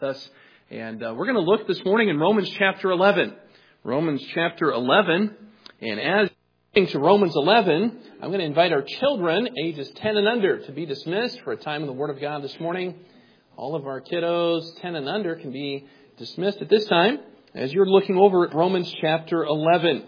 us. And we're going to look this morning in Romans chapter 11. Romans chapter 11. And as we're to Romans 11, I'm going to invite our children, ages 10 and under, to be dismissed for a time in the Word of God this morning. All of our kiddos, 10 and under, can be dismissed at this time as you're looking over at Romans chapter 11.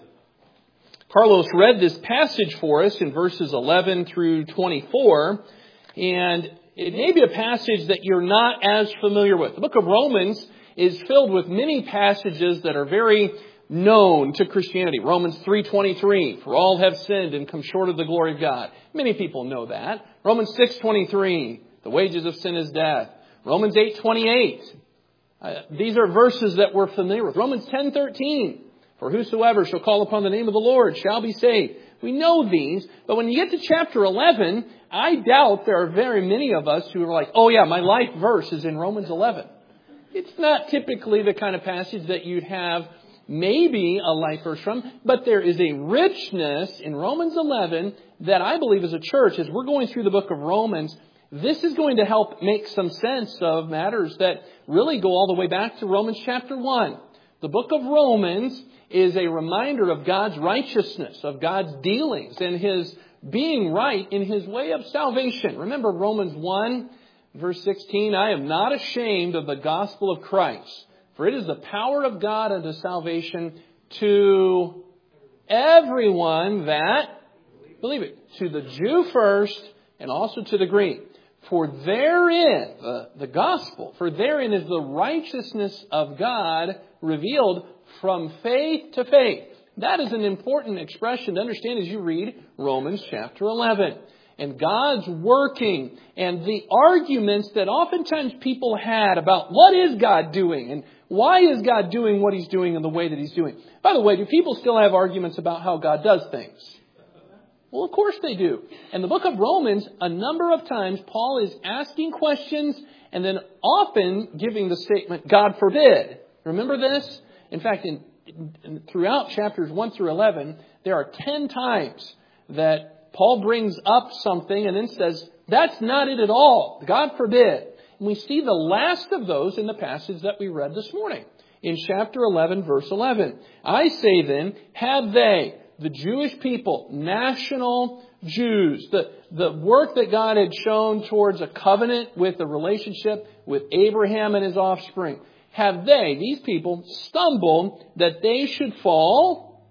Carlos read this passage for us in verses 11 through 24, and it may be a passage that you're not as familiar with. The book of Romans is filled with many passages that are very known to Christianity. Romans 3:23, for all have sinned and come short of the glory of God. Many people know that. Romans 6:23, the wages of sin is death. Romans 8:28, these are verses that we're familiar with. Romans 10:13, for whosoever shall call upon the name of the Lord shall be saved. We know these, but when you get to chapter 11, I doubt there are very many of us who are like, oh yeah, my life verse is in Romans 11. It's not typically the kind of passage that you'd have maybe a life verse from, but there is a richness in Romans 11 that I believe as a church, as we're going through the book of Romans, this is going to help make some sense of matters that really go all the way back to Romans chapter 1. The book of Romans is a reminder of God's righteousness, of God's dealings, and His being right in His way of salvation. Remember Romans 1, verse 16, I am not ashamed of the gospel of Christ, for it is the power of God unto salvation to everyone that believe it. To the Jew first, and also to the Greek. For therein, the gospel, for therein is the righteousness of God revealed from faith to faith. That is an important expression to understand as you read Romans chapter 11. And God's working and the arguments that oftentimes people had about what is God doing and why is God doing what He's doing in the way that He's doing. By the way, do people still have arguments about how God does things? Well, of course they do. In the book of Romans, a number of times Paul is asking questions and then often giving the statement, God forbid. Remember this? In fact, throughout chapters 1 through 11, there are 10 times that Paul brings up something and then says, that's not it at all. God forbid. And we see the last of those in the passage that we read this morning. In chapter 11, verse 11. I say then, have they, the Jewish people, national Jews, the work that God had shown towards a covenant with a relationship with Abraham and his offspring, have they, these people, stumbled that they should fall?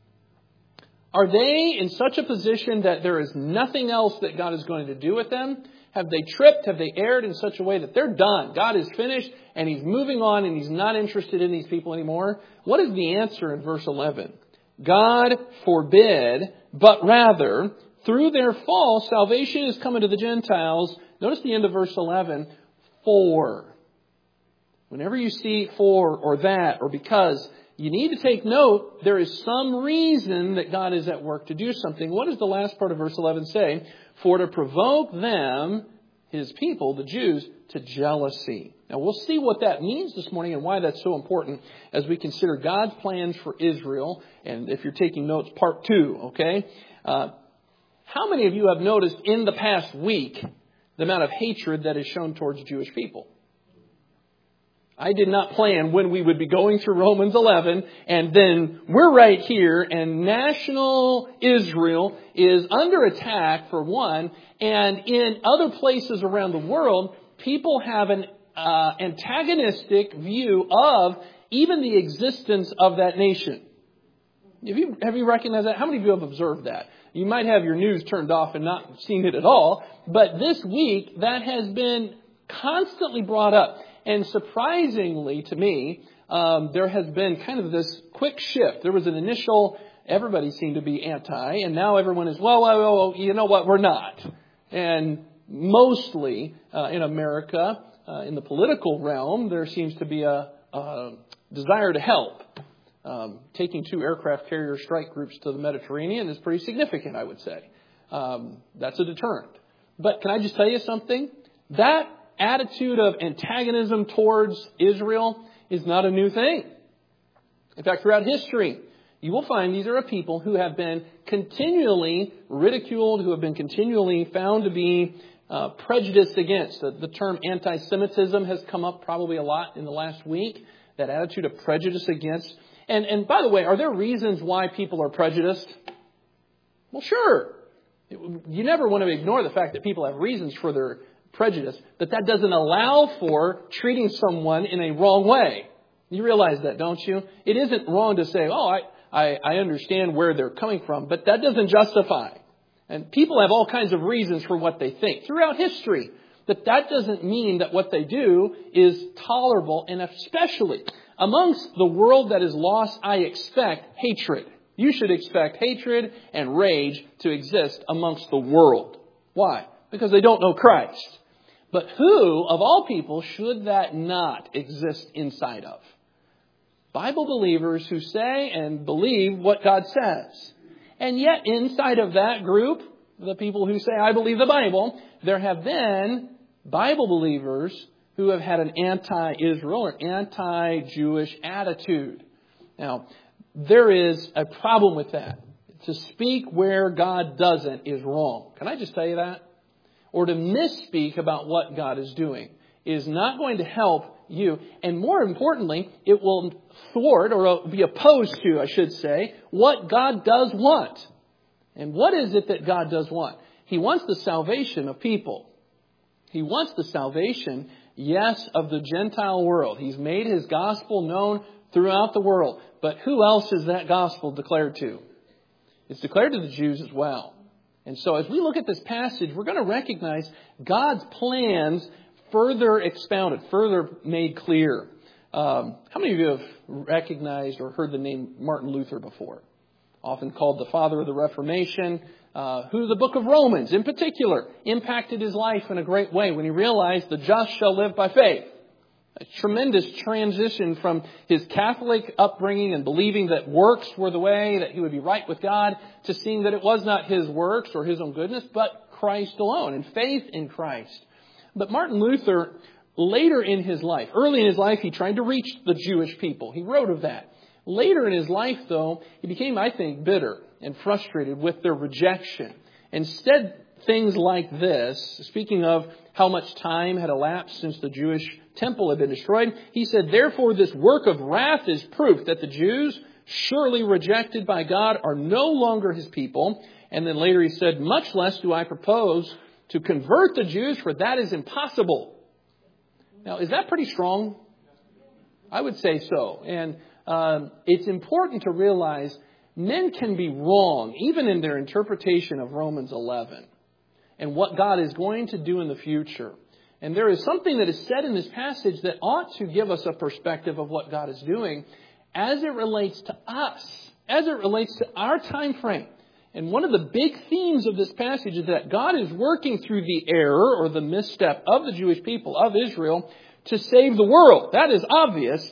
Are they in such a position that there is nothing else that God is going to do with them? Have they tripped? Have they erred in such a way that they're done? God is finished and He's moving on and He's not interested in these people anymore? What is the answer in verse 11? God forbid, but rather, through their fall, salvation is coming to the Gentiles. Notice the end of verse 11. For. Whenever you see for or that or because, you need to take note, there is some reason that God is at work to do something. What does the last part of verse 11 say? For to provoke them, His people, the Jews, to jealousy. Now we'll see what that means this morning and why that's so important as we consider God's plans for Israel. And if you're taking notes, part 2, okay? How many of you have noticed in the past week the amount of hatred that is shown towards Jewish people? I did not plan when we would be going through Romans 11, and then we're right here, and national Israel is under attack, for one, and in other places around the world, people have an antagonistic view of even the existence of that nation. Have you recognized that? How many of you have observed that? You might have your news turned off and not seen it at all, but this week that has been constantly brought up. And surprisingly to me, there has been kind of this quick shift. There was an initial, everybody seemed to be anti, and now everyone is, well, you know what, we're not. And mostly in America, in the political realm, there seems to be a desire to help. Taking 2 aircraft carrier strike groups to the Mediterranean is pretty significant, I would say. That's a deterrent. But can I just tell you something? That attitude of antagonism towards Israel is not a new thing. In fact, throughout history, you will find these are a people who have been continually ridiculed, who have been continually found to be prejudice against. The term anti-Semitism has come up probably a lot in the last week. That attitude of prejudice against. And by the way, are there reasons why people are prejudiced? Well, sure. You never want to ignore the fact that people have reasons for their prejudice, but that doesn't allow for treating someone in a wrong way. You realize that, don't you? It isn't wrong to say, I understand where they're coming from, but that doesn't justify. And people have all kinds of reasons for what they think throughout history. But that doesn't mean that what they do is tolerable, and especially amongst the world that is lost, I expect hatred. You should expect hatred and rage to exist amongst the world. Why? Because they don't know Christ. But who, of all people, should that not exist inside of? Bible believers who say and believe what God says. And yet inside of that group, the people who say, I believe the Bible, there have been Bible believers who have had an anti-Israel or anti-Jewish attitude. Now, there is a problem with that. To speak where God doesn't is wrong. Can I just tell you that? Or to misspeak about what God is doing is not going to help you. And more importantly, it will thwart or be opposed to, I should say, what God does want. And what is it that God does want? He wants the salvation of people. He wants the salvation, yes, of the Gentile world. He's made His gospel known throughout the world. But who else is that gospel declared to? It's declared to the Jews as well. And so as we look at this passage, we're going to recognize God's plans further expounded, further made clear. How many of you have recognized or heard the name Martin Luther before? Often called the father of the Reformation, who the book of Romans in particular impacted his life in a great way when he realized the just shall live by faith. A tremendous transition from his Catholic upbringing and believing that works were the way, that he would be right with God, to seeing that it was not his works or his own goodness, but Christ alone and faith in Christ. But Martin Luther, later in his life, early in his life, he tried to reach the Jewish people. He wrote of that. Later in his life, though, he became, I think, bitter and frustrated with their rejection. Instead, things like this, speaking of how much time had elapsed since the Jewish temple had been destroyed, he said, therefore this work of wrath is proof that the Jews, surely rejected by God, are no longer His people. And then later he said, much less do I propose to convert the Jews, for that is impossible. Now, is that pretty strong? I would say so. And it's important to realize men can be wrong, even in their interpretation of Romans 11 and what God is going to do in the future. And there is something that is said in this passage that ought to give us a perspective of what God is doing as it relates to us, as it relates to our time frame. And one of the big themes of this passage is that God is working through the error or the misstep of the Jewish people of Israel to save the world. That is obvious.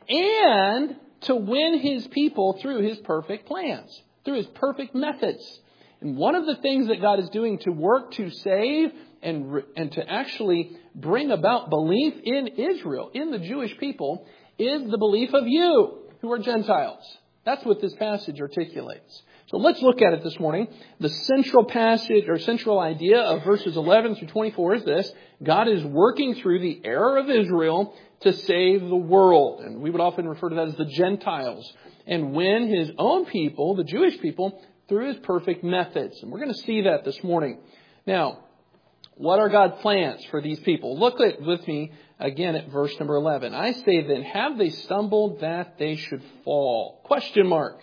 And to win His people through His perfect plans, through His perfect methods. And one of the things that God is doing to work to save and to actually bring about belief in Israel, in the Jewish people, is the belief of you who are Gentiles. That's what this passage articulates. So let's look at it this morning. The central passage or central idea of verses 11 through 24 is this: God is working through the error of Israel to save the world. And we would often refer to that as the Gentiles. And win His own people, the Jewish people, through His perfect methods. And we're going to see that this morning. Now, what are God's plans for these people? Look with me again at verse number 11. I say then, have they stumbled that they should fall? Question mark.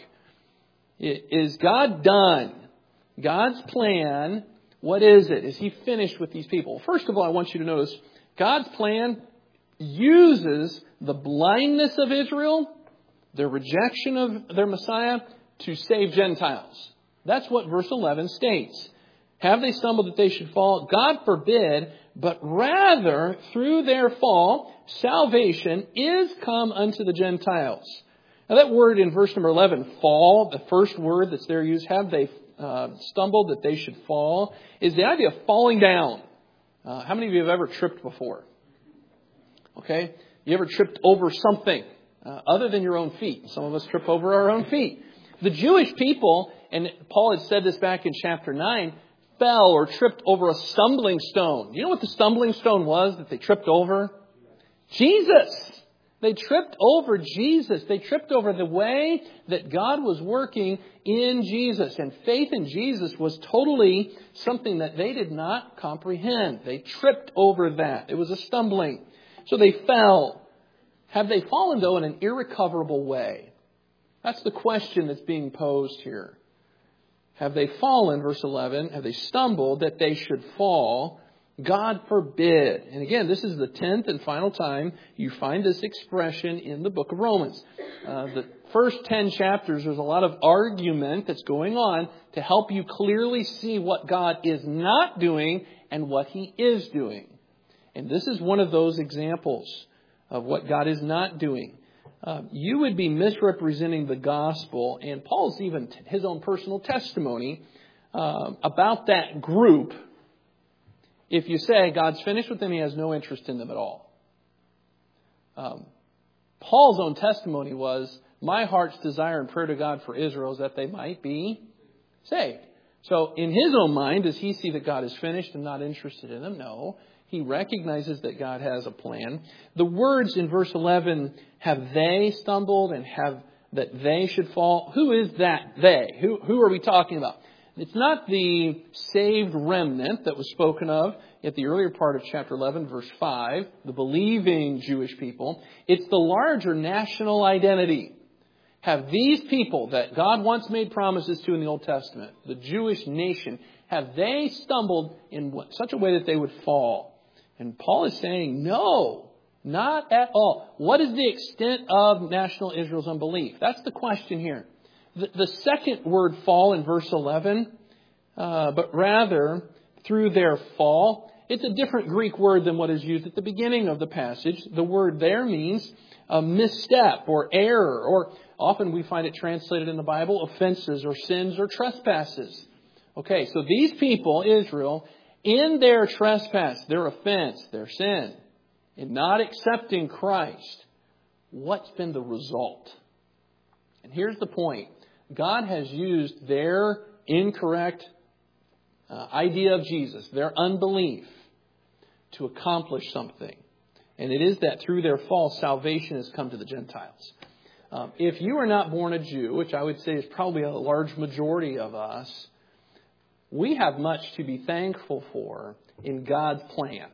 Is God done? God's plan, what is it? Is He finished with these people? First of all, I want you to notice God's plan uses the blindness of Israel, their rejection of their Messiah, to save Gentiles. That's what verse 11 states. Have they stumbled that they should fall? God forbid, but rather through their fall, salvation is come unto the Gentiles. Now that word in verse number 11, fall, the first word that's there used, have they stumbled that they should fall, is the idea of falling down. How many of you have ever tripped before? Okay? You ever tripped over something other than your own feet? Some of us trip over our own feet. The Jewish people, and Paul had said this back in chapter 9, fell or tripped over a stumbling stone. You know what the stumbling stone was that they tripped over? Jesus. They tripped over Jesus. They tripped over the way that God was working in Jesus. And faith in Jesus was totally something that they did not comprehend. They tripped over that. It was a stumbling. So they fell. Have they fallen, though, in an irrecoverable way? That's the question that's being posed here. Have they fallen, verse 11, have they stumbled that they should fall? God forbid. And again, this is the 10th and final time you find this expression in the book of Romans. The first 10 chapters, there's a lot of argument that's going on to help you clearly see what God is not doing and what He is doing. And this is one of those examples of what God is not doing. You would be misrepresenting the gospel, and Paul's even his own personal testimony about that group. If you say God's finished with them, He has no interest in them at all. Paul's own testimony was, my heart's desire and prayer to God for Israel is that they might be saved. So in his own mind, does he see that God is finished and not interested in them? No. He recognizes that God has a plan. The words in verse 11, have they stumbled and have that they should fall? Who is that they? Who are we talking about? It's not the saved remnant that was spoken of at the earlier part of chapter 11, verse 5, the believing Jewish people. It's the larger national identity. Have these people that God once made promises to in the Old Testament, the Jewish nation, have they stumbled in such a way that they would fall? And Paul is saying, no, not at all. What is the extent of national Israel's unbelief? That's the question here. The second word fall in verse 11, but rather through their fall, it's a different Greek word than what is used at the beginning of the passage. The word there means a misstep or error, or often we find it translated in the Bible, offenses or sins or trespasses. Okay, so these people, Israel, in their trespass, their offense, their sin, in not accepting Christ, what's been the result? And here's the point. God has used their incorrect idea of Jesus, their unbelief, to accomplish something. And it is that through their fall, salvation has come to the Gentiles. If you are not born a Jew, which I would say is probably a large majority of us, we have much to be thankful for in God's plan.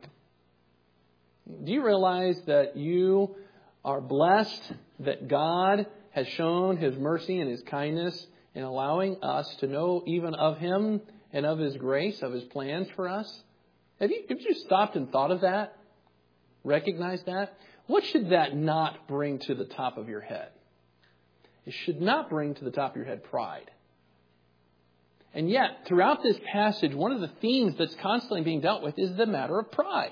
Do you realize that you are blessed that God has shown His mercy and His kindness in allowing us to know even of Him and of His grace, of His plans for us? Have you stopped and thought of that? Recognize that? What should that not bring to the top of your head? It should not bring to the top of your head pride. And yet, throughout this passage, one of the themes that's constantly being dealt with is the matter of pride.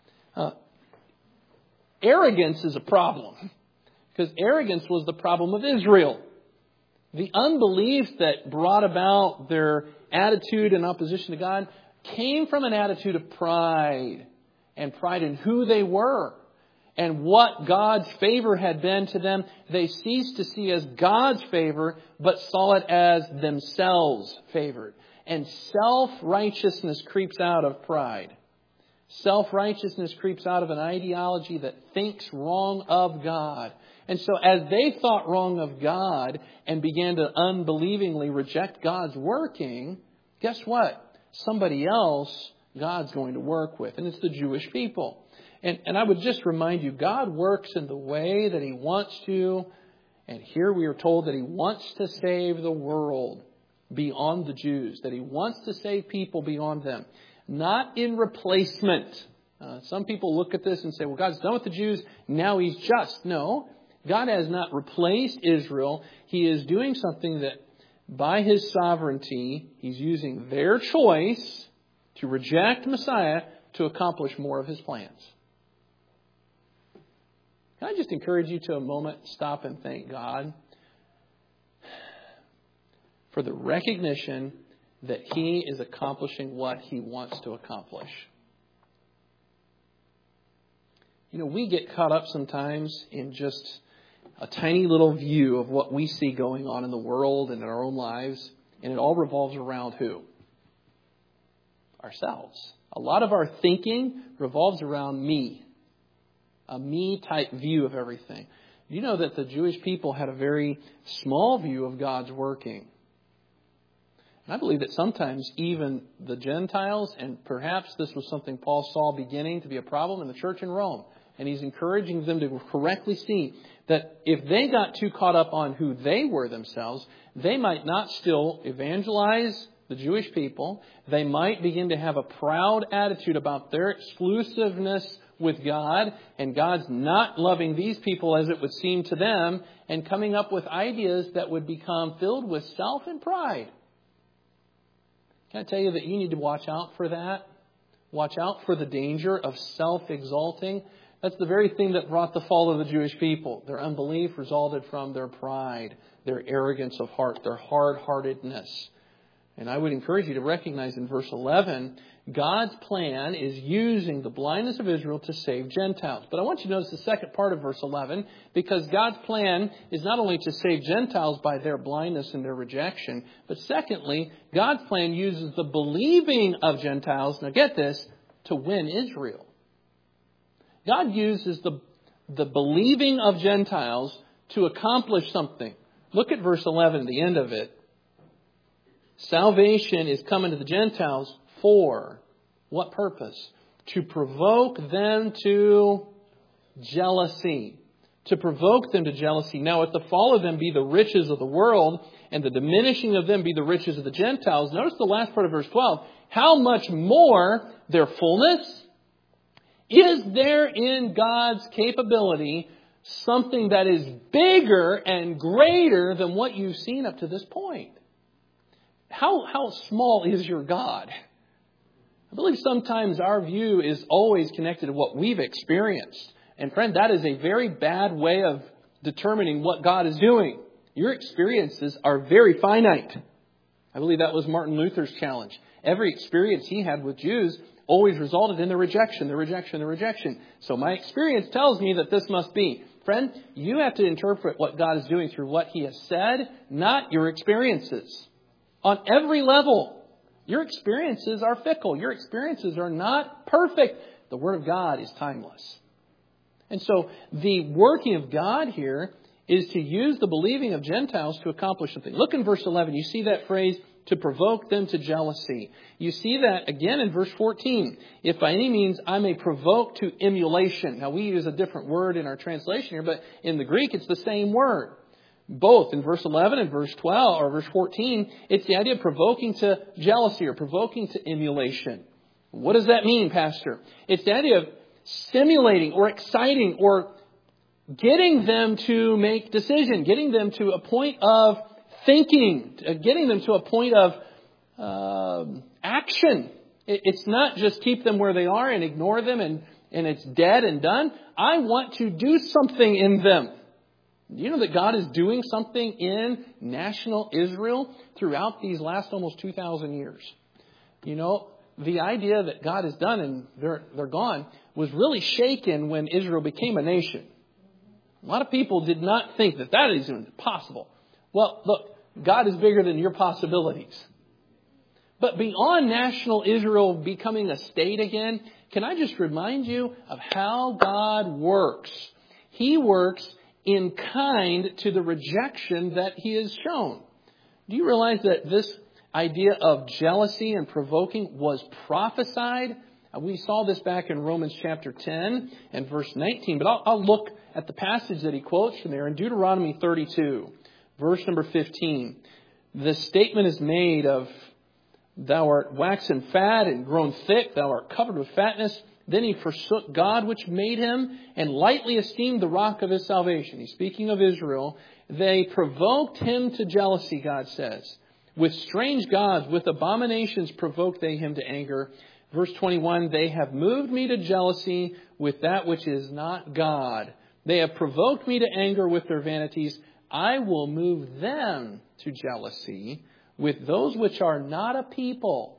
Arrogance is a problem, because arrogance was the problem of Israel. The unbelief that brought about their attitude in opposition to God came from an attitude of pride, and pride in who they were and what God's favor had been to them. They ceased to see as God's favor, but saw it as themselves favored. And self-righteousness creeps out of pride. Self-righteousness creeps out of an ideology that thinks wrong of God. And so as they thought wrong of God and began to unbelievingly reject God's working, guess what? Somebody else God's going to work with. And it's the Jewish people. And I would just remind you, God works in the way that He wants to. And here we are told that He wants to save the world beyond the Jews. That He wants to save people beyond them. Not in replacement. Some people look at this and say, well, God's done with the Jews. Now He's just. No, God has not replaced Israel. He is doing something that by His sovereignty, He's using their choice to reject Messiah to accomplish more of His plans. Can I just encourage you to a moment stop and thank God for the recognition that He is accomplishing what He wants to accomplish. You know, we get caught up sometimes in just a tiny little view of what we see going on in the world and in our own lives, and it all revolves around who? ourselves. A lot of our thinking revolves around me. A me-type view of everything. You know that the Jewish people had a very small view of God's working. And I believe that sometimes even the Gentiles, and perhaps this was something Paul saw beginning to be a problem in the church in Rome, and he's encouraging them to correctly see that if they got too caught up on who they were themselves, they might not still evangelize the Jewish people. They might begin to have a proud attitude about their exclusiveness with God, and God's not loving these people as it would seem to them, and coming up with ideas that would become filled with self and pride. Can I tell you that you need to watch out for that? Watch out for the danger of self-exalting. That's the very thing that brought the fall of the Jewish people. Their unbelief resulted from their pride, their arrogance of heart, their hard-heartedness. And I would encourage you to recognize in verse 11, God's plan is using the blindness of Israel to save Gentiles. But I want you to notice the second part of verse 11, because God's plan is not only to save Gentiles by their blindness and their rejection, but secondly, God's plan uses the believing of Gentiles, now get this, to win Israel. God uses the believing of Gentiles to accomplish something. Look at verse 11, the end of it. Salvation is coming to the Gentiles for what purpose? To provoke them to jealousy. To provoke them to jealousy. Now, if the fall of them be the riches of the world, and the diminishing of them be the riches of the Gentiles, notice the last part of verse 12. How much more their fullness? Is there in God's capability something that is bigger and greater than what you've seen up to this point? How small is your God? I believe sometimes our view is always connected to what we've experienced. And friend, that is a very bad way of determining what God is doing. Your experiences are very finite. I believe that was Martin Luther's challenge. Every experience he had with Jews always resulted in the rejection. So my experience tells me that this must be. Friend, you have to interpret what God is doing through what He has said, not your experiences. On every level, your experiences are fickle. Your experiences are not perfect. The Word of God is timeless. And so the working of God here is to use the believing of Gentiles to accomplish something. Look in verse 11. You see that phrase, to provoke them to jealousy. You see that again in verse 14. If by any means I may provoke to emulation. Now we use a different word in our translation here, but in the Greek it's the same word. Both in verse 11 and verse 12 or verse 14, it's the idea of provoking to jealousy or provoking to emulation. What does that mean, Pastor? It's the idea of stimulating or exciting or getting them to make decision, getting them to a point of thinking, getting them to a point of action. It's not just keep them where they are and ignore them and it's dead and done. I want to do something in them. Do you know that God is doing something in national Israel throughout these last almost 2,000 years? You know, the idea that God has done and they're gone was really shaken when Israel became a nation. A lot of people did not think that is even possible. Well, look, God is bigger than your possibilities. But beyond national Israel becoming a state again, can I just remind you of how God works? He works in kind to the rejection that He has shown. Do you realize that this idea of jealousy and provoking was prophesied? We saw this back in Romans chapter 10 and verse 19. But I'll look at the passage that he quotes from there in Deuteronomy 32, verse number 15. The statement is made of, thou art waxen fat and grown thick, thou art covered with fatness. Then he forsook God which made him and lightly esteemed the rock of his salvation. He's speaking of Israel. They provoked him to jealousy, God says. With strange gods, with abominations provoked they him to anger. Verse 21, they have moved me to jealousy with that which is not God. They have provoked me to anger with their vanities. I will move them to jealousy with those which are not a people.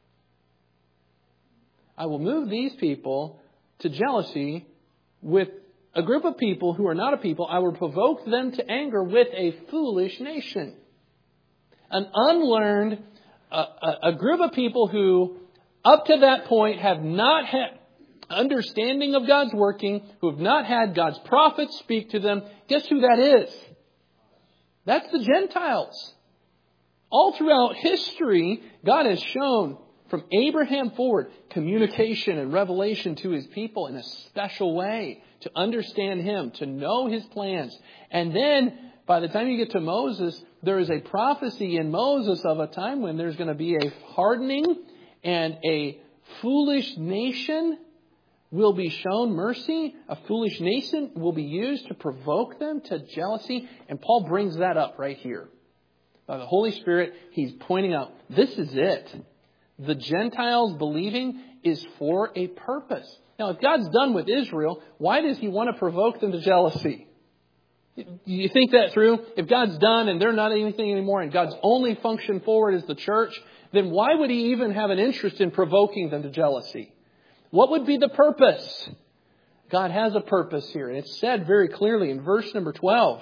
I will move these people to jealousy with a group of people who are not a people. I will provoke them to anger with a foolish nation. An unlearned, a group of people who up to that point have not had understanding of God's working, who have not had God's prophets speak to them. Guess who that is? That's the Gentiles. All throughout history, God has shown from Abraham forward communication and revelation to His people in a special way to understand Him, to know His plans. And then by the time you get to Moses, there is a prophecy in Moses of a time when there's going to be a hardening and a foolish nation will be shown mercy. A foolish nation will be used to provoke them to jealousy. And Paul brings that up right here. By the Holy Spirit, he's pointing out, this is it. The Gentiles believing is for a purpose. Now, if God's done with Israel, why does He want to provoke them to jealousy? Do you think that through? If God's done and they're not anything anymore and God's only function forward is the church, then why would He even have an interest in provoking them to jealousy? What would be the purpose? God has a purpose here. And it's said very clearly in verse number 12.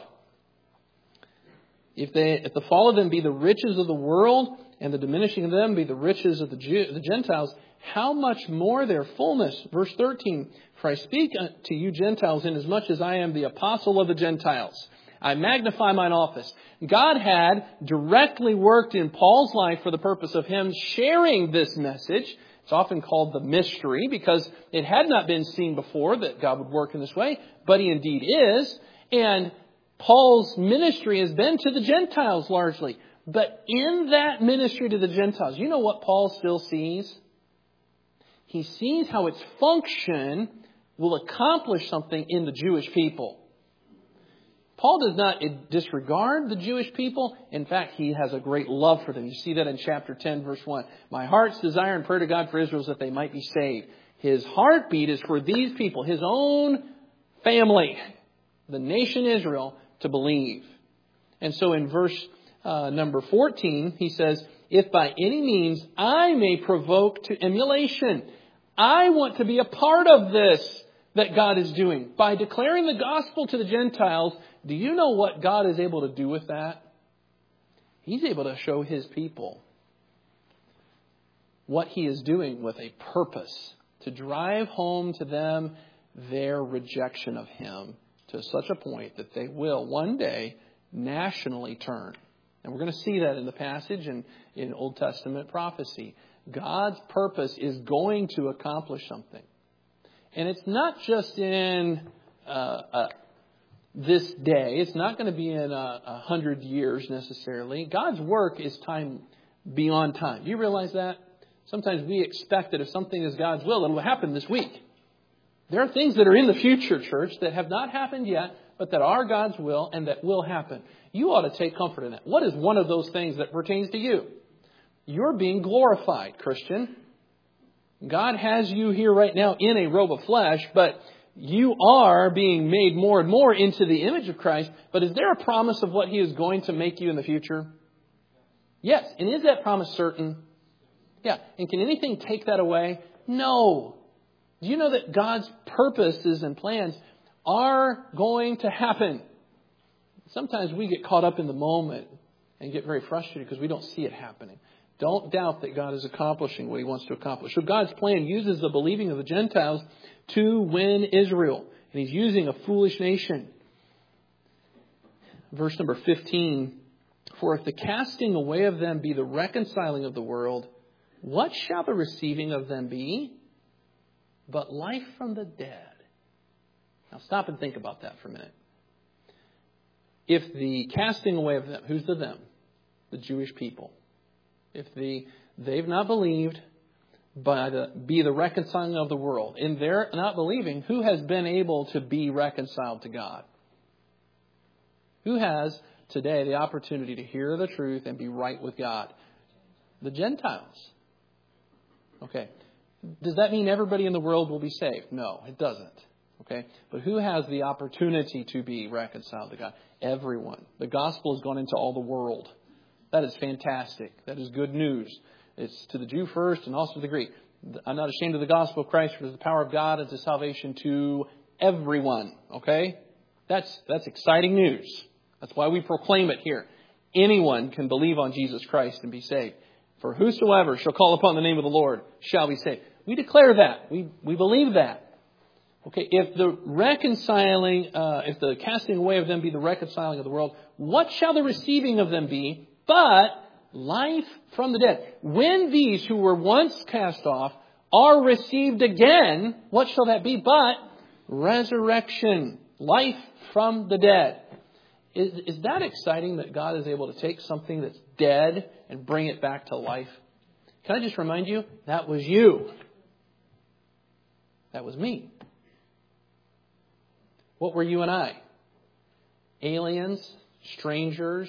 If the fall of them be the riches of the world, and the diminishing of them be the riches of the Gentiles, how much more their fullness? Verse 13, for I speak to you Gentiles, inasmuch as I am the apostle of the Gentiles. I magnify mine office. God had directly worked in Paul's life for the purpose of him sharing this message. It's often called the mystery because it had not been seen before that God would work in this way, but He indeed is. And Paul's ministry has been to the Gentiles largely. But in that ministry to the Gentiles, you know what Paul still sees? He sees how its function will accomplish something in the Jewish people. Paul does not disregard the Jewish people. In fact, he has a great love for them. You see that in chapter 10, verse 1. My heart's desire and prayer to God for Israel is that they might be saved. His heartbeat is for these people, His own family, the nation Israel, to believe. And so in verse number 14, he says, if by any means I may provoke to emulation, I want to be a part of this that God is doing. By declaring the gospel to the Gentiles, do you know what God is able to do with that? He's able to show His people what He is doing with a purpose to drive home to them their rejection of Him to such a point that they will one day nationally turn. And we're going to see that in the passage in Old Testament prophecy. God's purpose is going to accomplish something. And it's not just in this day. It's not going to be in 100 years necessarily. God's work is time beyond time. Do you realize that? Sometimes we expect that if something is God's will, it will happen this week. There are things that are in the future, church, that have not happened yet, but that are God's will and that will happen. You ought to take comfort in that. What is one of those things that pertains to you? You're being glorified, Christian. God has you here right now in a robe of flesh, but you are being made more and more into the image of Christ. But is there a promise of what He is going to make you in the future? Yes. And is that promise certain? Yeah. And can anything take that away? No. Do you know that God's purposes and plans are going to happen? Sometimes we get caught up in the moment and get very frustrated because we don't see it happening. Don't doubt that God is accomplishing what He wants to accomplish. So God's plan uses the believing of the Gentiles to win Israel. And He's using a foolish nation. Verse number 15. For if the casting away of them be the reconciling of the world, what shall the receiving of them be? But life from the dead. Now stop and think about that for a minute. If the casting away of them, who's the them? The Jewish people. If they've not believed, be the reconciling of the world. In their not believing, who has been able to be reconciled to God? Who has today the opportunity to hear the truth and be right with God? The Gentiles. Okay. Does that mean everybody in the world will be saved? No, it doesn't. Okay. But who has the opportunity to be reconciled to God? Everyone. The gospel has gone into all the world. That is fantastic. That is good news. It's to the Jew first and also to the Greek. I'm not ashamed of the gospel of Christ, for it is the power of God unto salvation to everyone. Okay? That's exciting news. That's why we proclaim it here. Anyone can believe on Jesus Christ and be saved. For whosoever shall call upon the name of the Lord shall be saved. We declare that. We believe that. Okay, if the casting away of them be the reconciling of the world, what shall the receiving of them be but life from the dead? When these who were once cast off are received again, what shall that be but resurrection, life from the dead? Is that exciting that God is able to take something that's dead and bring it back to life? Can I just remind you, that was you. That was me. What were you and I? Aliens, strangers,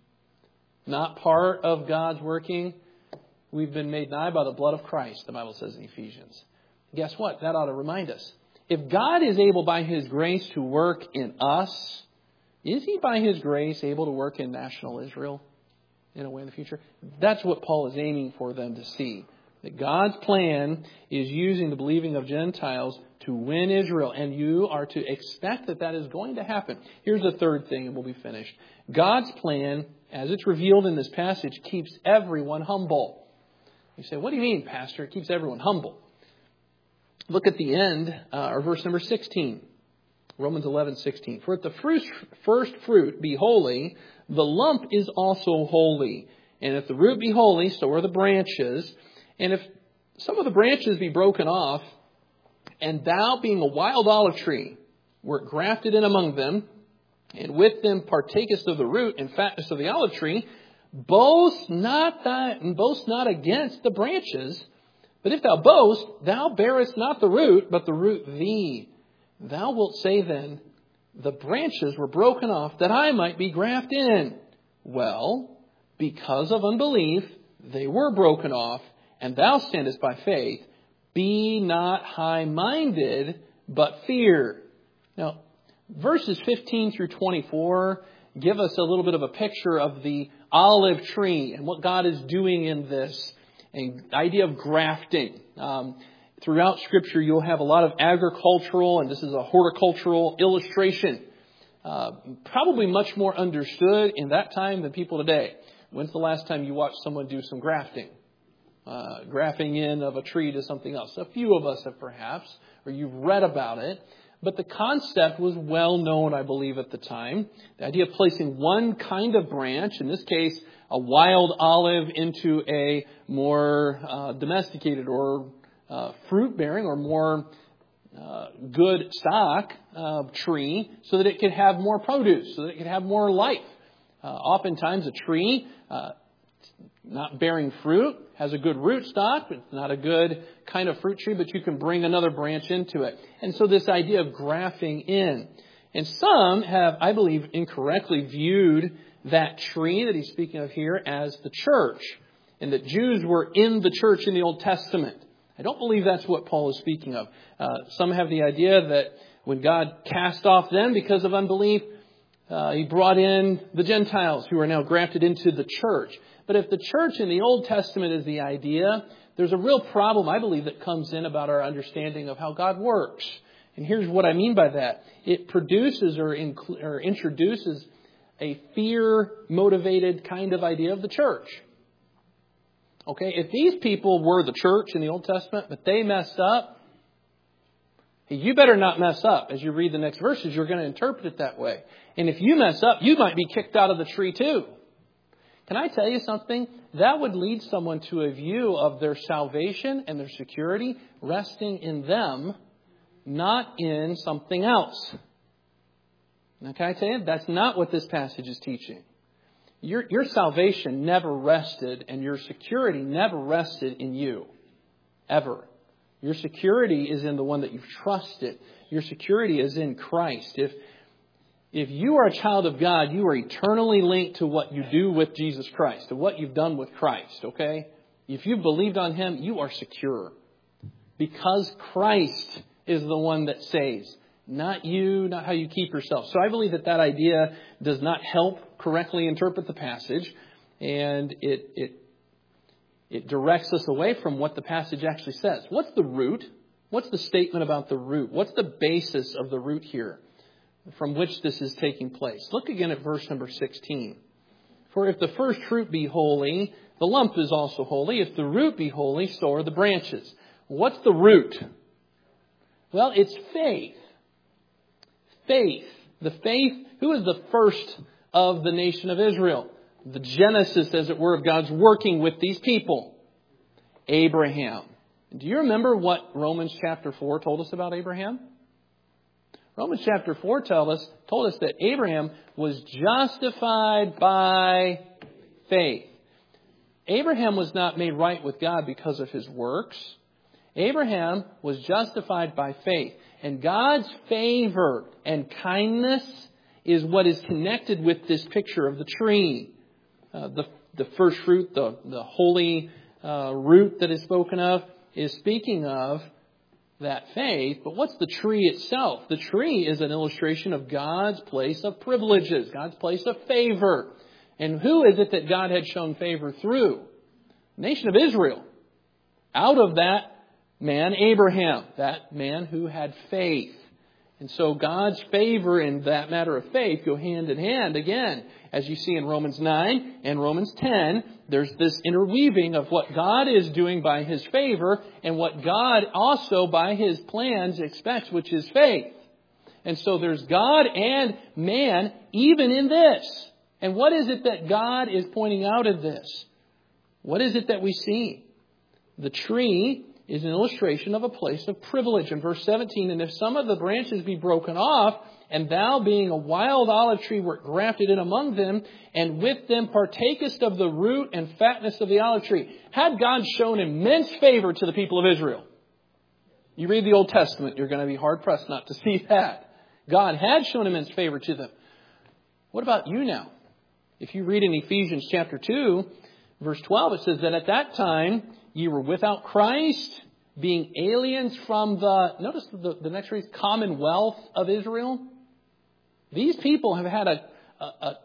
not part of God's working. We've been made nigh by the blood of Christ, the Bible says in Ephesians. Guess what? That ought to remind us. If God is able by His grace to work in us, is He by His grace able to work in national Israel in a way in the future? That's what Paul is aiming for them to see. That God's plan is using the believing of Gentiles to win Israel. And you are to expect that that is going to happen. Here's the third thing, and we'll be finished. God's plan, as it's revealed in this passage, keeps everyone humble. You say, what do you mean, Pastor? It keeps everyone humble. Look at the end, or verse number 16. Romans 11:16. For if the first fruit be holy, the lump is also holy. And if the root be holy, so are the branches. And if some of the branches be broken off, and thou being a wild olive tree wert grafted in among them, and with them partakest of the root and fatness of the olive tree, boast not against the branches. But if thou boast, thou bearest not the root, but the root thee. Thou wilt say then, the branches were broken off that I might be grafted in. Well, because of unbelief, they were broken off, and thou standest by faith. Be not high-minded, but fear. Now, verses 15 through 24 give us a little bit of a picture of the olive tree and what God is doing in this. And the idea of grafting. Throughout Scripture, you'll have a lot of agricultural, and this is a horticultural illustration. Probably much more understood in that time than people today. When's the last time you watched someone do some grafting? Grafting in of a tree to something else. A few of us have perhaps, or you've read about it. But the concept was well known, I believe, at the time. The idea of placing one kind of branch, in this case, a wild olive, into a more domesticated or fruit-bearing or more good stock tree so that it could have more produce, so that it could have more life. Oftentimes a tree not bearing fruit has a good root stock. It's not a good kind of fruit tree, but you can bring another branch into it. And so this idea of grafting in. And some have, I believe, incorrectly viewed that tree that he's speaking of here as the church. And that Jews were in the church in the Old Testament. I don't believe that's what Paul is speaking of. Some have the idea that when God cast off them because of unbelief, He brought in the Gentiles who are now grafted into the church. But if the church in the Old Testament is the idea, there's a real problem, I believe, that comes in about our understanding of how God works. And here's what I mean by that. It produces or introduces a fear-motivated kind of idea of the church. Okay, if these people were the church in the Old Testament, but they messed up, you better not mess up. As you read the next verses, you're going to interpret it that way. And if you mess up, you might be kicked out of the tree too. Can I tell you something? That would lead someone to a view of their salvation and their security resting in them, not in something else. Now, can I tell you, that's not what this passage is teaching. Your salvation never rested and your security never rested in you. Ever. Your security is in the one that you've trusted. Your security is in Christ. If you are a child of God, you are eternally linked to what you do with Jesus Christ, to what you've done with Christ, okay? If you've believed on Him, you are secure. Because Christ is the one that saves. Not you, not how you keep yourself. So I believe that idea does not help correctly interpret the passage. And it directs us away from what the passage actually says. What's the root? What's the statement about the root? What's the basis of the root here from which this is taking place? Look again at verse number 16. For if the first fruit be holy, the lump is also holy. If the root be holy, so are the branches. What's the root? Well, it's faith. Faith. The faith. Who is the first of the nation of Israel? The genesis, as it were, of God's working with these people. Abraham. Do you remember what Romans chapter 4 told us about Abraham? Romans chapter 4 told us that Abraham was justified by faith. Abraham was not made right with God because of his works. Abraham was justified by faith. And God's favor and kindness is what is connected with this picture of the tree. The first fruit, the holy root that is spoken of, is speaking of that faith. But what's the tree itself? The tree is an illustration of God's place of privileges, God's place of favor. And who is it that God had shown favor through? The nation of Israel. Out of that man, Abraham, that man who had faith. And so God's favor and that matter of faith go hand in hand again. As you see in Romans 9 and Romans 10, there's this interweaving of what God is doing by His favor and what God also by His plans expects, which is faith. And so there's God and man even in this. And what is it that God is pointing out of this? What is it that we see? The tree is an illustration of a place of privilege. In verse 17, and if some of the branches be broken off, and thou being a wild olive tree wert grafted in among them, and with them partakest of the root and fatness of the olive tree. Had God shown immense favor to the people of Israel? You read the Old Testament, you're going to be hard-pressed not to see that. God had shown immense favor to them. What about you now? If you read in Ephesians chapter 2, verse 12, it says that at that time ye were without Christ, being aliens from notice the next phrase, commonwealth of Israel. These people have had a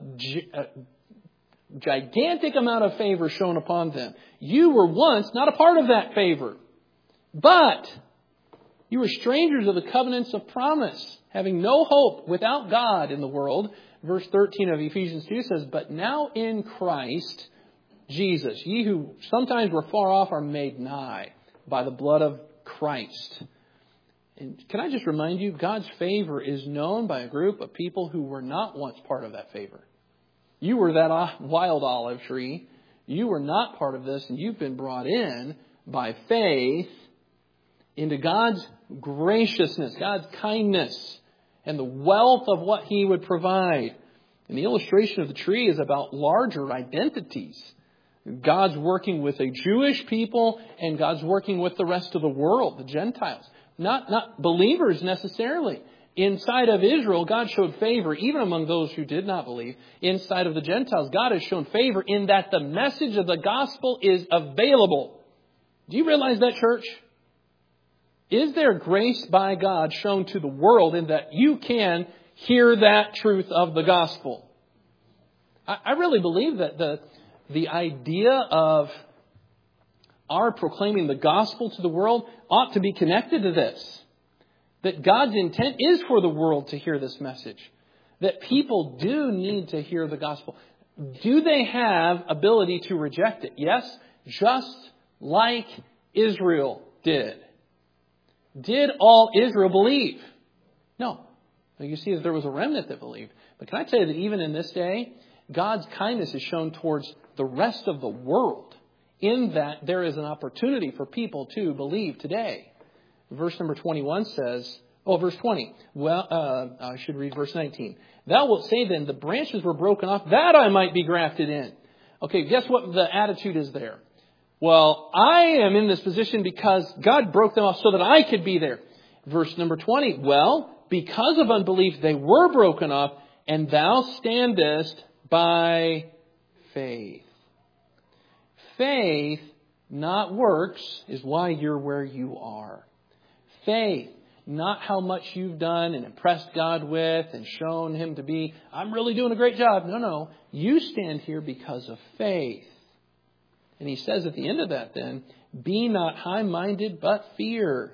gigantic amount of favor shown upon them. You were once not a part of that favor, but you were strangers of the covenants of promise, having no hope without God in the world. Verse 13 of Ephesians 2 says, but now in Christ Jesus, ye who sometimes were far off are made nigh by the blood of Christ. And can I just remind you, God's favor is known by a group of people who were not once part of that favor. You were that wild olive tree. You were not part of this, and you've been brought in by faith into God's graciousness, God's kindness, and the wealth of what He would provide. And the illustration of the tree is about larger identities. God's working with a Jewish people, and God's working with the rest of the world, the Gentiles. Not believers necessarily. Inside of Israel, God showed favor even among those who did not believe. Inside of the Gentiles, God has shown favor in that the message of the gospel is available. Do you realize that, church? Is there grace by God shown to the world in that you can hear that truth of the gospel? I really believe that the idea of our proclaiming the gospel to the world ought to be connected to this. That God's intent is for the world to hear this message. That people do need to hear the gospel. Do they have ability to reject it? Yes, just like Israel did. Did all Israel believe? No. You see that there was a remnant that believed. But can I tell you that even in this day, God's kindness is shown towards the rest of the world, in that there is an opportunity for people to believe today. Verse number 21 says, verse 20. I should read verse 19. Thou wilt say then, the branches were broken off, that I might be grafted in. Okay, guess what the attitude is there? Well, I am in this position because God broke them off so that I could be there. Verse number 20. Well, because of unbelief they were broken off, and thou standest by faith. Faith, not works, is why you're where you are. Faith, not how much you've done and impressed God with and shown Him to be, I'm really doing a great job. No. You stand here because of faith. And He says at the end of that then, be not high-minded, but fear.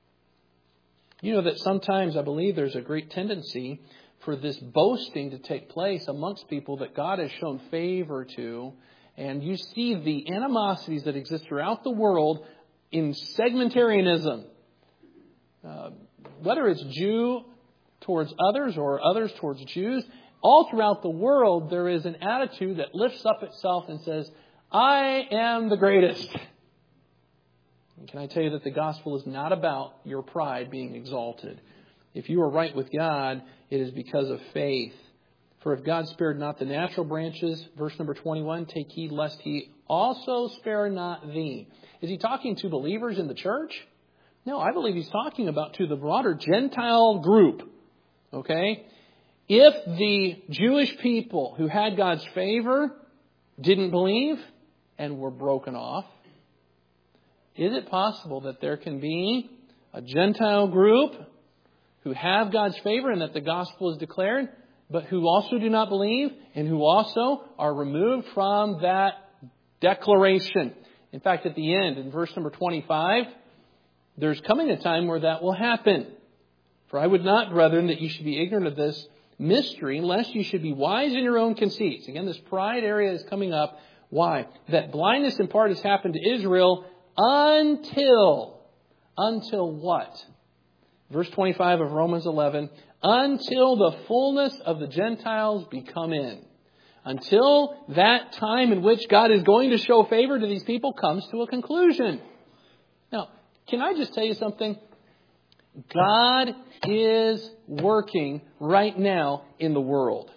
You know that sometimes I believe there's a great tendency for this boasting to take place amongst people that God has shown favor to. and you see the animosities that exist throughout the world in segmentarianism, whether it's Jew towards others or others towards Jews, all throughout the world there is an attitude that lifts up itself and says, I am the greatest. And can I tell you that the gospel is not about your pride being exalted? If you are right with God, it is because of faith. For if God spared not the natural branches, verse number 21, take heed lest he also spare not thee. Is he talking to believers in the church? No, I believe he's talking about to the broader Gentile group. Okay? If the Jewish people who had God's favor didn't believe and were broken off, is it possible that there can be a Gentile group who have God's favor and that the gospel is declared, but who also do not believe and who also are removed from that declaration? In fact, at the end, in verse number 25, there's coming a time where that will happen. For I would not, brethren, that you should be ignorant of this mystery, lest you should be wise in your own conceits. Again, this pride area is coming up. Why? That blindness in part has happened to Israel until what? Verse 25 of Romans 11, until the fullness of the Gentiles be come in. Until that time in which God is going to show favor to these people comes to a conclusion. Now, can I just tell you something? God is working right now in the world.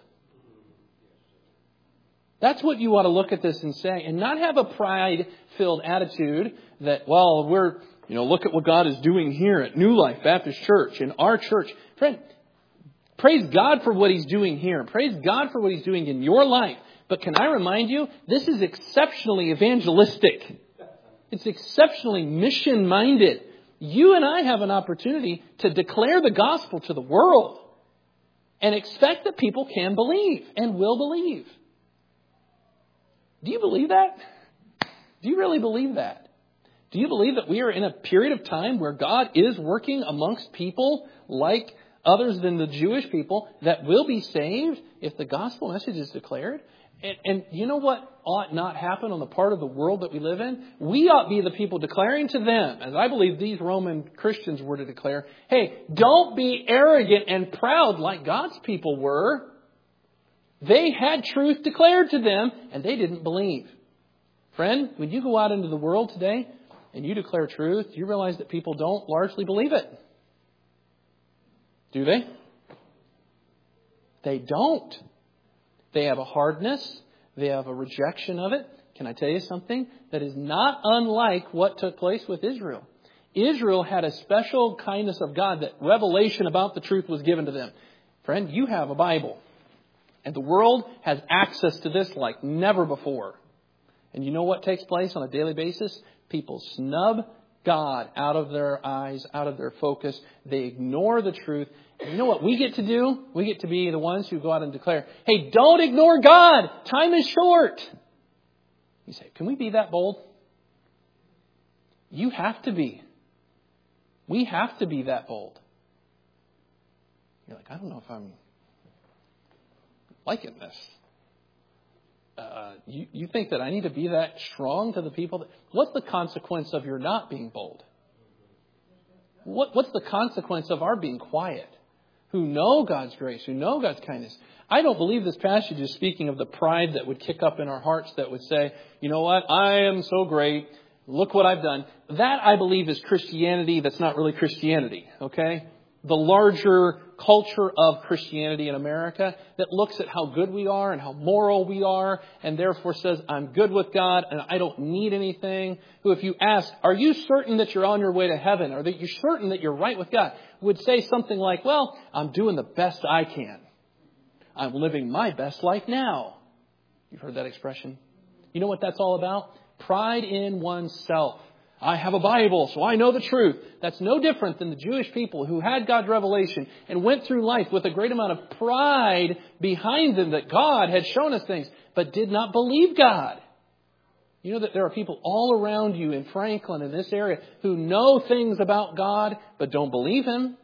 That's what you ought to look at this and say, and not have a pride-filled attitude that, well, look at what God is doing here at New Life Baptist Church, in our church. Friend, praise God for what He's doing here. Praise God for what He's doing in your life. But can I remind you, this is exceptionally evangelistic. It's exceptionally mission-minded. You and I have an opportunity to declare the gospel to the world and expect that people can believe and will believe. Do you believe that? Do you really believe that? Do you believe that we are in a period of time where God is working amongst people like others than the Jewish people that will be saved if the gospel message is declared? And you know what ought not happen on the part of the world that we live in? We ought to be the people declaring to them, as I believe these Roman Christians were to declare, hey, don't be arrogant and proud like God's people were. They had truth declared to them, and they didn't believe. Friend, when you go out into the world today and you declare truth, you realize that people don't largely believe it. Do they? They don't. They have a hardness. They have a rejection of it. Can I tell you something? That is not unlike what took place with Israel. Israel had a special kindness of God that revelation about the truth was given to them. Friend, you have a Bible. And the world has access to this like never before. And you know what takes place on a daily basis? People snub God out of their eyes, out of their focus. They ignore the truth. And you know what we get to do? We get to be the ones who go out and declare, hey, don't ignore God. Time is short. You say, can we be that bold? You have to be. We have to be that bold. You're like, I don't know if I'm liking this. You think that I need to be that strong to the people? What's the consequence of your not being bold? What's the consequence of our being quiet? Who know God's grace, who know God's kindness. I don't believe this passage is speaking of the pride that would kick up in our hearts that would say, you know what, I am so great. Look what I've done. That, I believe, is Christianity that's not really Christianity, okay? The larger culture of Christianity in America that looks at how good we are and how moral we are and therefore says, I'm good with God and I don't need anything. Who, if you ask, are you certain that you're on your way to heaven? Or that you're certain that you're right with God? Would say something like, well, I'm doing the best I can. I'm living my best life now. You've heard that expression. You know what that's all about? Pride in oneself. I have a Bible, so I know the truth. That's no different than the Jewish people who had God's revelation and went through life with a great amount of pride behind them that God had shown us things, but did not believe God. You know that there are people all around you in Franklin, in this area, who know things about God, but don't believe Him.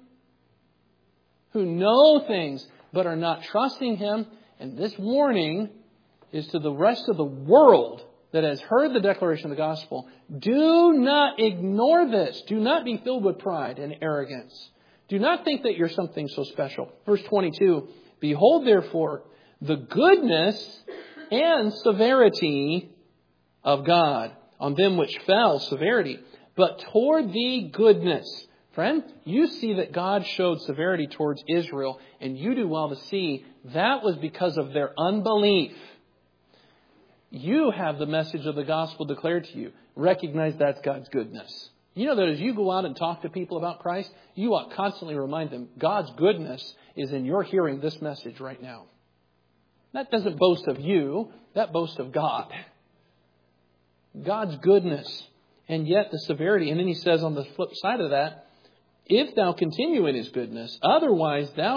Who know things, but are not trusting Him. And this warning is to the rest of the world that has heard the declaration of the gospel, do not ignore this. Do not be filled with pride and arrogance. Do not think that you're something so special. Verse 22, behold, therefore, the goodness and severity of God on them which fell, severity, but toward thee goodness. Friend, you see that God showed severity towards Israel, and you do well to see that was because of their unbelief. You have the message of the gospel declared to you. Recognize that's God's goodness. You know that as you go out and talk to people about Christ, you ought constantly remind them God's goodness is in your hearing this message right now. That doesn't boast of you. That boasts of God. God's goodness and yet the severity. And then he says on the flip side of that, if thou continue in his goodness, otherwise thou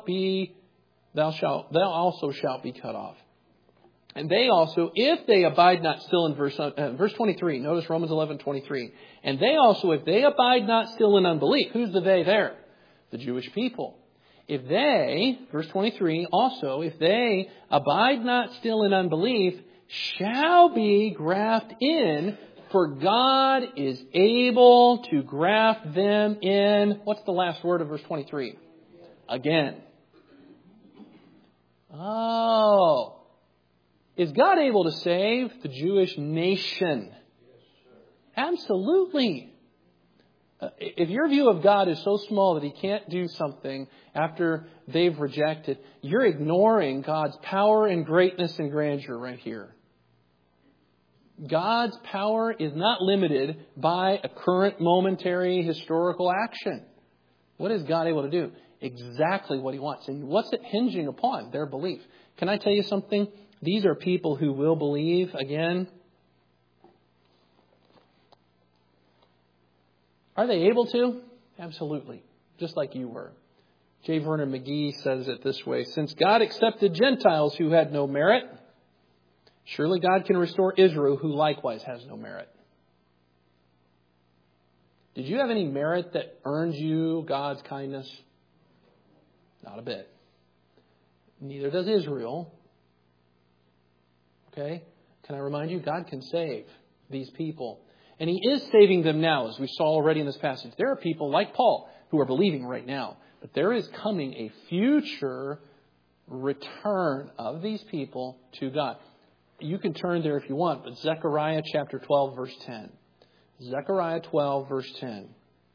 also shalt be cut off. And they also, if they abide not still in verse 23, notice Romans 11:23. And they also, if they abide not still in unbelief, who's the they there? The Jewish people. If they, verse 23, also, if they abide not still in unbelief, shall be grafted in, for God is able to graft them in. What's the last word of verse 23? Again. Oh. Is God able to save the Jewish nation? Absolutely. If your view of God is so small that he can't do something after they've rejected, you're ignoring God's power and greatness and grandeur right here. God's power is not limited by a current momentary historical action. What is God able to do? Exactly what he wants. And what's it hinging upon? Their belief. Can I tell you something? These are people who will believe again. Are they able to? Absolutely. Just like you were. J. Vernon McGee says it this way. Since God accepted Gentiles who had no merit, surely God can restore Israel who likewise has no merit. Did you have any merit that earned you God's kindness? Not a bit. Neither does Israel. Okay? Can I remind you, God can save these people. And he is saving them now, as we saw already in this passage. There are people like Paul who are believing right now. But there is coming a future return of these people to God. You can turn there if you want, but Zechariah chapter 12, verse 10. Zechariah 12, verse 10.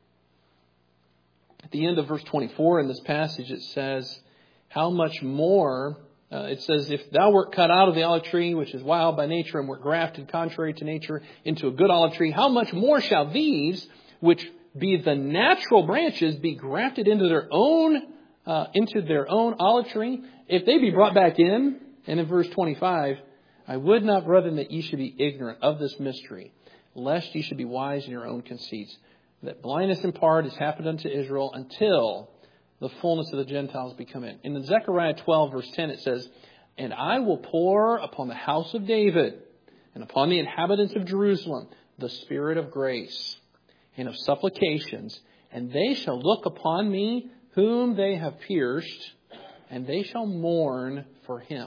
At the end of verse 24 in this passage, it says, how much more... it says, if thou wert cut out of the olive tree, which is wild by nature, and wert grafted contrary to nature into a good olive tree, how much more shall these, which be the natural branches, be grafted into their own olive tree? If they be brought back in, and in verse 25, I would not, brethren, that ye should be ignorant of this mystery, lest ye should be wise in your own conceits, that blindness in part has happened unto Israel until the fullness of the Gentiles be come in. In Zechariah 12, verse 10, it says, and I will pour upon the house of David and upon the inhabitants of Jerusalem the spirit of grace and of supplications, and they shall look upon me whom they have pierced, and they shall mourn for him.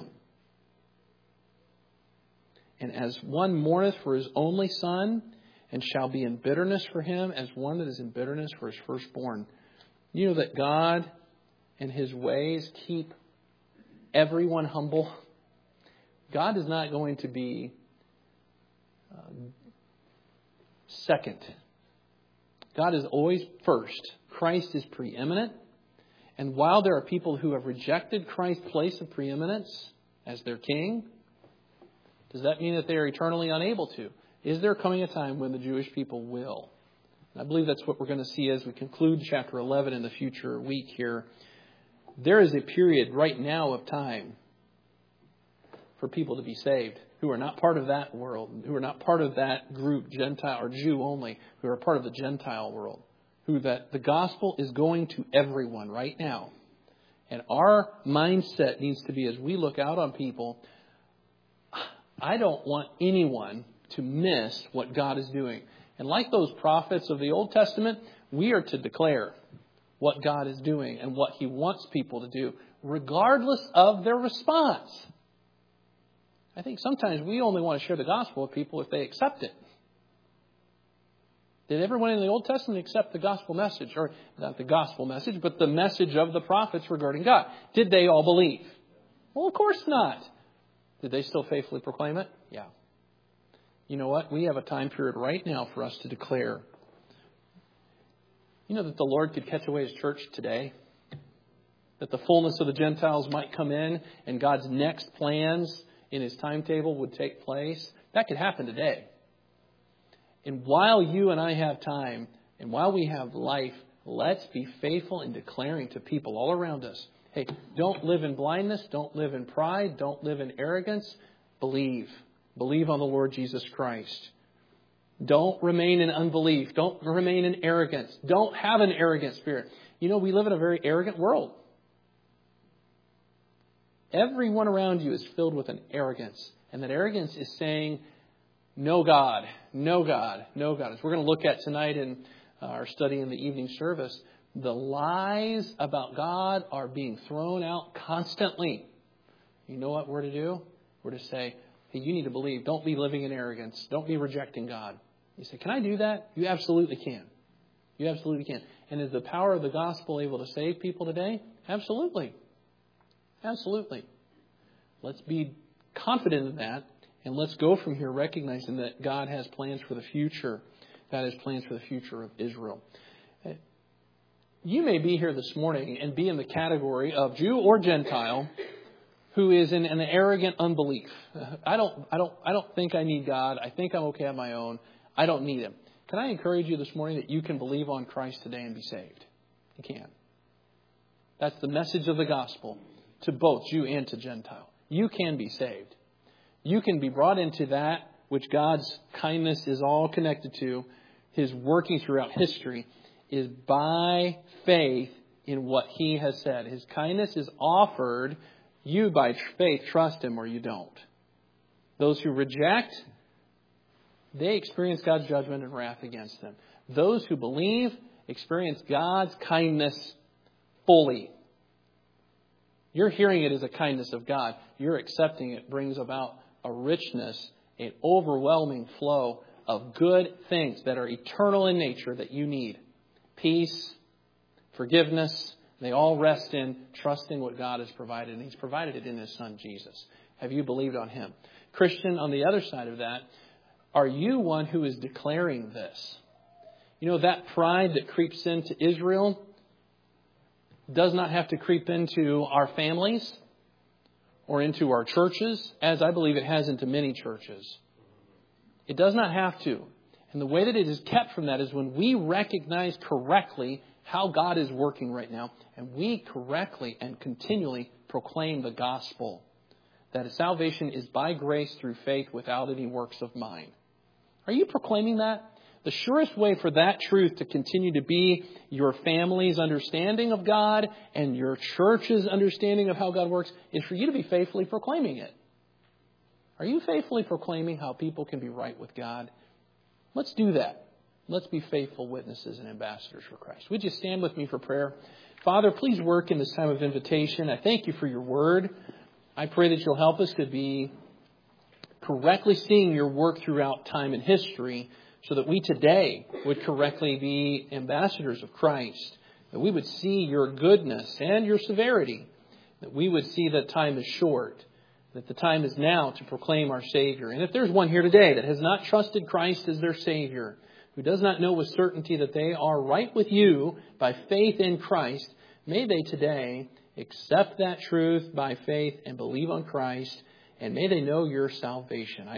And as one mourneth for his only son, and shall be in bitterness for him, as one that is in bitterness for his firstborn. You know that God and his ways keep everyone humble. God is not going to be second. God is always first. Christ is preeminent. And while there are people who have rejected Christ's place of preeminence as their king, does that mean that they are eternally unable to? Is there coming a time when the Jewish people will? I believe that's what we're going to see as we conclude chapter 11 in the future week here. There is a period right now of time for people to be saved who are not part of that world, who are not part of that group, Gentile or Jew only, who are part of the Gentile world, who that the gospel is going to everyone right now. And our mindset needs to be, as we look out on people, I don't want anyone to miss what God is doing. And like those prophets of the Old Testament, we are to declare what God is doing and what he wants people to do, regardless of their response. I think sometimes we only want to share the gospel with people if they accept it. Did everyone in the Old Testament accept the gospel message? Or not the gospel message, but the message of the prophets regarding God? Did they all believe? Well, of course not. Did they still faithfully proclaim it? Yeah. You know what? We have a time period right now for us to declare. You know that the Lord could catch away His church today? That the fullness of the Gentiles might come in and God's next plans in His timetable would take place? That could happen today. And while you and I have time, and while we have life, let's be faithful in declaring to people all around us, hey, don't live in blindness, don't live in pride, don't live in arrogance. Believe. Believe on the Lord Jesus Christ. Don't remain in unbelief. Don't remain in arrogance. Don't have an arrogant spirit. You know, we live in a very arrogant world. Everyone around you is filled with an arrogance. And that arrogance is saying, no God, no God, no God. As we're going to look at tonight in our study in the evening service, the lies about God are being thrown out constantly. You know what we're to do? We're to say, hey, you need to believe. Don't be living in arrogance. Don't be rejecting God. You say, can I do that? You absolutely can. You absolutely can. And is the power of the gospel able to save people today? Absolutely. Absolutely. Let's be confident in that. And let's go from here recognizing that God has plans for the future. God has plans for the future of Israel. You may be here this morning and be in the category of Jew or Gentile who is in an arrogant unbelief. I don't think I need God. I think I'm okay on my own. I don't need Him. Can I encourage you this morning that you can believe on Christ today and be saved? You can. That's the message of the gospel to both Jew and to Gentile. You can be saved. You can be brought into that which God's kindness is all connected to. His working throughout history is by faith in what He has said. His kindness is offered. You by faith trust Him or you don't. Those who reject, they experience God's judgment and wrath against them. Those who believe experience God's kindness fully. You're hearing it as a kindness of God. You're accepting it brings about a richness, an overwhelming flow of good things that are eternal in nature that you need. Peace, forgiveness, they all rest in trusting what God has provided. And He's provided it in His Son, Jesus. Have you believed on Him? Christian, on the other side of that, are you one who is declaring this? You know, that pride that creeps into Israel does not have to creep into our families or into our churches, as I believe it has into many churches. It does not have to. And the way that it is kept from that is when we recognize correctly how God is working right now, and we correctly and continually proclaim the gospel, that salvation is by grace through faith without any works of mine. Are you proclaiming that? The surest way for that truth to continue to be your family's understanding of God and your church's understanding of how God works is for you to be faithfully proclaiming it. Are you faithfully proclaiming how people can be right with God? Let's do that. Let's be faithful witnesses and ambassadors for Christ. Would you stand with me for prayer? Father, please work in this time of invitation. I thank you for your word. I pray that you'll help us to be correctly seeing your work throughout time and history, so that we today would correctly be ambassadors of Christ, that we would see your goodness and your severity, that we would see that time is short, that the time is now to proclaim our Savior. And if there's one here today that has not trusted Christ as their Savior, who does not know with certainty that they are right with you by faith in Christ, may they today accept that truth by faith and believe on Christ, and may they know your salvation.